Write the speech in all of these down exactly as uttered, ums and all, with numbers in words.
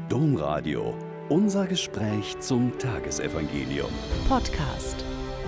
Domradio. Unser Gespräch zum Tagesevangelium. Podcast.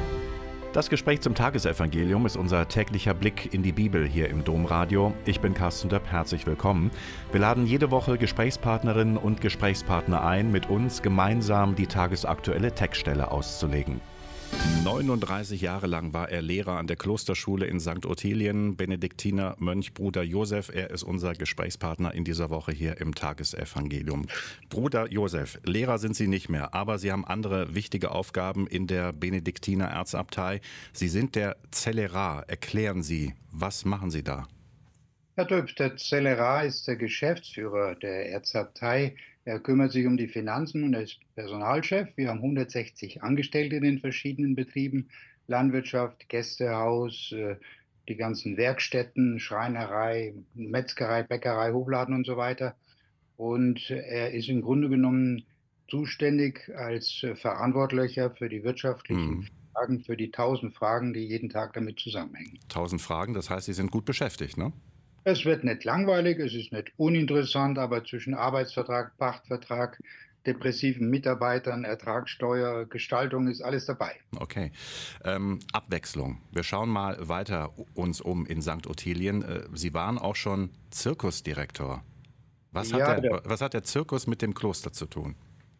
Das Gespräch zum Tagesevangelium ist unser täglicher Blick in die Bibel hier im Domradio. Ich bin Carsten Döpp, herzlich willkommen. Wir laden jede Woche Gesprächspartnerinnen und Gesprächspartner ein, mit uns gemeinsam die tagesaktuelle Textstelle auszulegen. neununddreißig Jahre lang war er Lehrer an der Klosterschule in Sankt Ottilien, Benediktiner Mönch Bruder Josef. Er ist unser Gesprächspartner in dieser Woche hier im Tagesevangelium. Bruder Josef, Lehrer sind Sie nicht mehr, aber Sie haben andere wichtige Aufgaben in der Benediktiner Erzabtei. Sie sind der Zellerar. Erklären Sie, was machen Sie da? Herr Döpp, der Zellerar ist der Geschäftsführer der Erzabtei. Er kümmert sich um die Finanzen und er ist Personalchef. Wir haben hundertsechzig Angestellte in den verschiedenen Betrieben, Landwirtschaft, Gästehaus, die ganzen Werkstätten, Schreinerei, Metzgerei, Bäckerei, Hofladen und so weiter. Und er ist im Grunde genommen zuständig als Verantwortlicher für die wirtschaftlichen mhm. Fragen, für die tausend Fragen, die jeden Tag damit zusammenhängen. Tausend Fragen, das heißt, Sie sind gut beschäftigt, ne? Es wird nicht langweilig, es ist nicht uninteressant, aber zwischen Arbeitsvertrag, Pachtvertrag, depressiven Mitarbeitern, Ertragssteuer, Gestaltung ist alles dabei. Okay. Ähm, Abwechslung. Wir schauen mal weiter uns um in Sankt Ottilien. Sie waren auch schon Zirkusdirektor. Was, ja, hat der, der, was hat der Zirkus mit dem Kloster zu tun?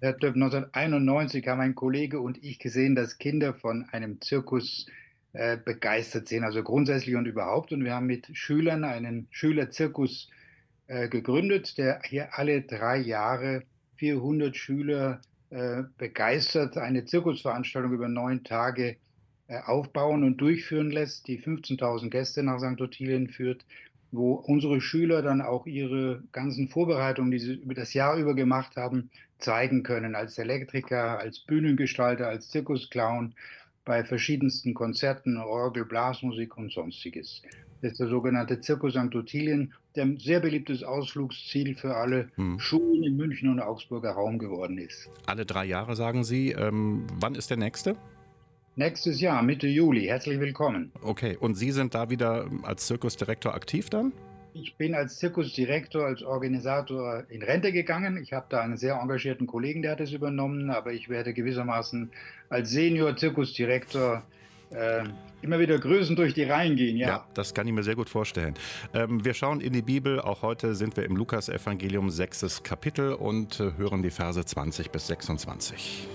neunzehnhunderteinundneunzig haben ein Kollege und ich gesehen, dass Kinder von einem Zirkus äh, begeistert sind, also grundsätzlich und überhaupt. Und wir haben mit Schülern einen Schülerzirkus äh, gegründet, der hier alle drei Jahre vierhundert Schüler äh, begeistert eine Zirkusveranstaltung über neun Tage äh, aufbauen und durchführen lässt, die fünfzehntausend Gäste nach Sankt Ottilien führt, wo unsere Schüler dann auch ihre ganzen Vorbereitungen, die sie über das Jahr über gemacht haben, zeigen können, als Elektriker, als Bühnengestalter, als Zirkusclown, bei verschiedensten Konzerten, Orgel, Blasmusik und Sonstiges. Das ist der sogenannte Zirkus Sankt Ottilien, der ein sehr beliebtes Ausflugsziel für alle hm. Schulen im München und Augsburger Raum geworden ist. Alle drei Jahre, sagen Sie. Ähm, wann ist der nächste? Nächstes Jahr, Mitte Juli. Herzlich willkommen. Okay, und Sie sind da wieder als Zirkusdirektor aktiv dann? Ich bin als Zirkusdirektor, als Organisator in Rente gegangen. Ich habe da einen sehr engagierten Kollegen, der hat es übernommen, aber ich werde gewissermaßen als Senior-Zirkusdirektor äh, immer wieder Größen durch die Reihen gehen. Ja. ja, das kann ich mir sehr gut vorstellen. Ähm, wir schauen in die Bibel. Auch heute sind wir im Lukas-Evangelium, sechstes Kapitel, und äh, hören die Verse zwanzig bis sechsundzwanzig.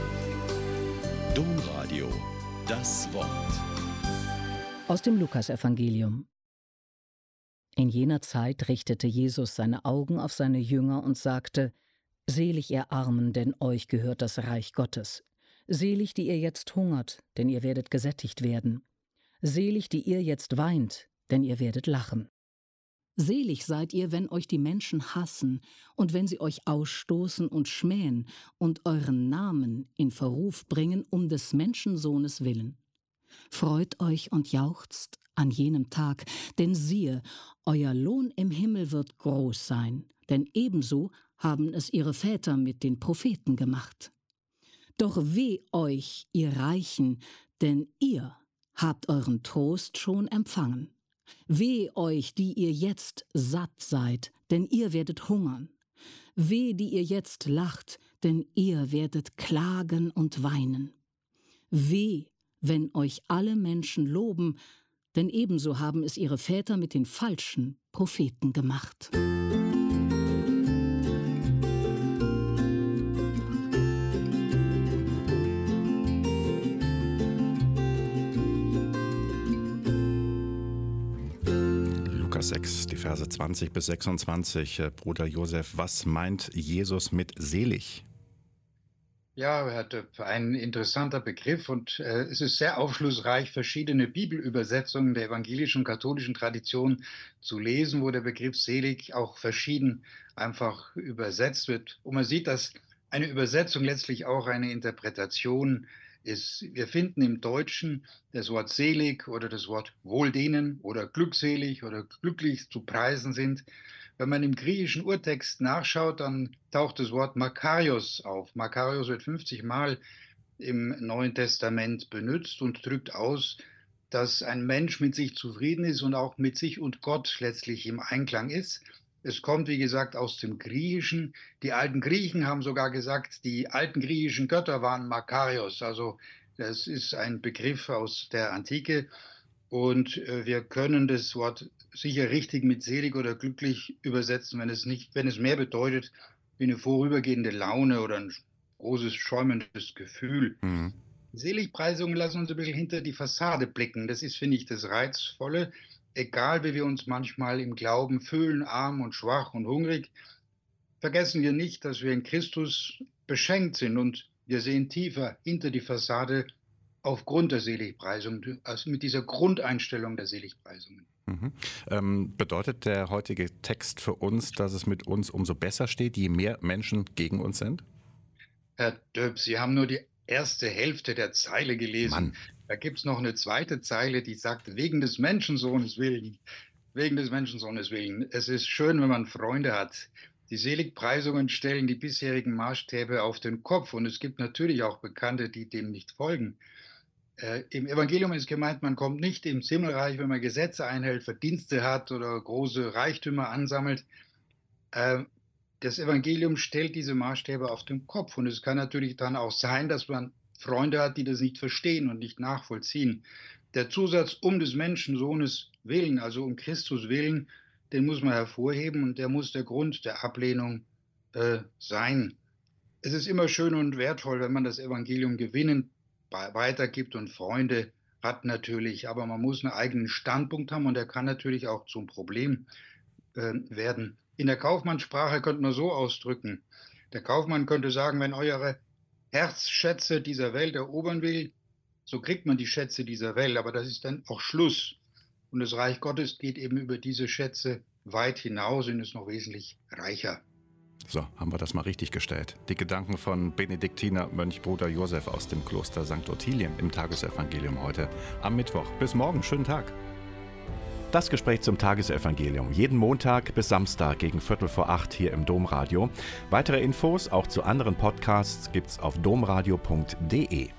Domradio, das Wort. Aus dem Lukas-Evangelium. In jener Zeit richtete Jesus seine Augen auf seine Jünger und sagte: Selig ihr Armen, denn euch gehört das Reich Gottes. Selig, die ihr jetzt hungert, denn ihr werdet gesättigt werden. Selig, die ihr jetzt weint, denn ihr werdet lachen. Selig seid ihr, wenn euch die Menschen hassen und wenn sie euch ausstoßen und schmähen und euren Namen in Verruf bringen um des Menschensohnes willen. Freut euch und jauchzt an jenem Tag, denn siehe, euer Lohn im Himmel wird groß sein, denn ebenso haben es ihre Väter mit den Propheten gemacht. Doch weh euch, ihr Reichen, denn ihr habt euren Trost schon empfangen. Weh euch, die ihr jetzt satt seid, denn ihr werdet hungern. Weh, die ihr jetzt lacht, denn ihr werdet klagen und weinen. Weh, wenn euch alle Menschen loben, denn ebenso haben es ihre Väter mit den falschen Propheten gemacht. Lukas sechs, die Verse zwanzig bis sechsundzwanzig. Bruder Josef, was meint Jesus mit selig? Ja, Herr Döpp, ein interessanter Begriff und äh, es ist sehr aufschlussreich, verschiedene Bibelübersetzungen der evangelischen und katholischen Tradition zu lesen, wo der Begriff selig auch verschieden einfach übersetzt wird. Und man sieht, dass eine Übersetzung letztlich auch eine Interpretation ist. Wir finden im Deutschen das Wort selig oder das Wort wohldenen oder glückselig oder glücklich zu preisen sind. Wenn man im griechischen Urtext nachschaut, dann taucht das Wort Makarios auf. Makarios wird fünfzig Mal im Neuen Testament benutzt und drückt aus, dass ein Mensch mit sich zufrieden ist und auch mit sich und Gott letztlich im Einklang ist. Es kommt, wie gesagt, aus dem Griechischen. Die alten Griechen haben sogar gesagt, die alten griechischen Götter waren Makarios. Also das ist ein Begriff aus der Antike. Und äh, wir können das Wort sicher richtig mit selig oder glücklich übersetzen, wenn es nicht, wenn es mehr bedeutet wie eine vorübergehende Laune oder ein großes, schäumendes Gefühl. Mhm. Seligpreisungen lassen uns ein bisschen hinter die Fassade blicken. Das ist, finde ich, das Reizvolle. Egal, wie wir uns manchmal im Glauben fühlen, arm und schwach und hungrig, vergessen wir nicht, dass wir in Christus beschenkt sind und wir sehen tiefer hinter die Fassade aufgrund der Seligpreisung, also mit dieser Grundeinstellung der Seligpreisungen. Mhm. Ähm, bedeutet der heutige Text für uns, dass es mit uns umso besser steht, je mehr Menschen gegen uns sind? Herr Döbb, Sie haben nur die erste Hälfte der Zeile gelesen. Mann. Da gibt es noch eine zweite Zeile, die sagt, wegen des Menschensohnes willen, wegen des Menschensohnes willen. Es ist schön, wenn man Freunde hat. Die Seligpreisungen stellen die bisherigen Maßstäbe auf den Kopf und es gibt natürlich auch Bekannte, die dem nicht folgen. Äh, Im Evangelium ist gemeint, man kommt nicht ins Himmelreich, wenn man Gesetze einhält, Verdienste hat oder große Reichtümer ansammelt. Äh, das Evangelium stellt diese Maßstäbe auf den Kopf und es kann natürlich dann auch sein, dass man Freunde hat, die das nicht verstehen und nicht nachvollziehen. Der Zusatz um des Menschensohnes willen, also um Christus willen, den muss man hervorheben und der muss der Grund der Ablehnung äh, sein. Es ist immer schön und wertvoll, wenn man das Evangelium gewinnend weitergibt und Freunde hat natürlich, aber man muss einen eigenen Standpunkt haben und der kann natürlich auch zum Problem äh, werden. In der Kaufmannssprache könnte man so ausdrücken. Der Kaufmann könnte sagen, wenn eure Herzschätze dieser Welt erobern will, so kriegt man die Schätze dieser Welt, aber das ist dann auch Schluss. Und das Reich Gottes geht eben über diese Schätze weit hinaus und ist noch wesentlich reicher. So, haben wir das mal richtig gestellt. Die Gedanken von Benediktiner Mönch Bruder Josef aus dem Kloster Sankt Ottilien im Tagesevangelium heute am Mittwoch. Bis morgen, schönen Tag. Das Gespräch zum Tagesevangelium jeden Montag bis Samstag gegen Viertel vor acht hier im Domradio. Weitere Infos auch zu anderen Podcasts gibt's auf domradio punkt de.